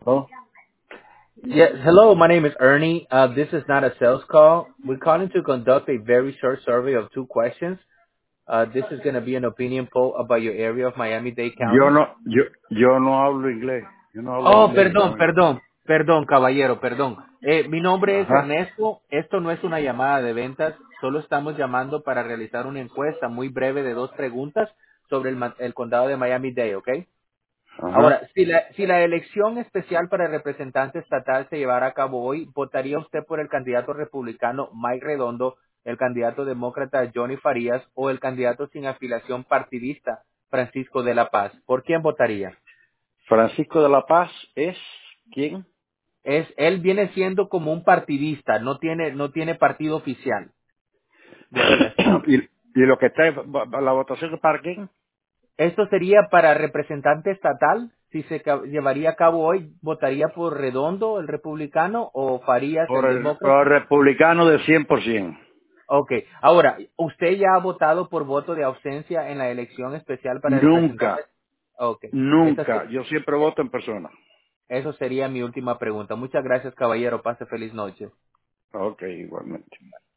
Oh, Yes. Hello, my name is Ernie. This is not a sales call. We're calling to conduct a very short survey of 2 questions. This is going to be an opinion poll about your area of Miami-Dade yo County. no, yo, yo no hablo inglés. Yo no hablo Oh, inglés. perdón, perdón, perdón, caballero, perdón. Mi nombre es Ajá, Ernesto. Esto no es una llamada de ventas. Solo estamos llamando para realizar una encuesta muy breve de 2 preguntas sobre el condado de Miami-Dade, ¿ok? ajá. Ahora, si la elección especial para el representante estatal se llevara a cabo hoy, ¿votaría usted por el candidato republicano Mike Redondo, el candidato demócrata Johnny Farías o el candidato sin afiliación partidista Francisco de la Paz? ¿Por quién votaría? Francisco de la Paz es quién? Él viene siendo como un partidista, no tiene partido oficial de afiliación. y lo que está, la votación es para quién? Esto sería para representante estatal. Si se llevaría a cabo hoy, ¿votaría por Redondo, el republicano, o Farías, el Por demócrata? el republicano de 100%. Ok. Ahora, ¿usted ya ha votado por voto de ausencia en la elección especial para representantes? Nunca, Ok. nunca. Yo siempre voto en persona. Eso sería mi última pregunta. Muchas gracias, caballero. Pase feliz noche. Ok, igualmente.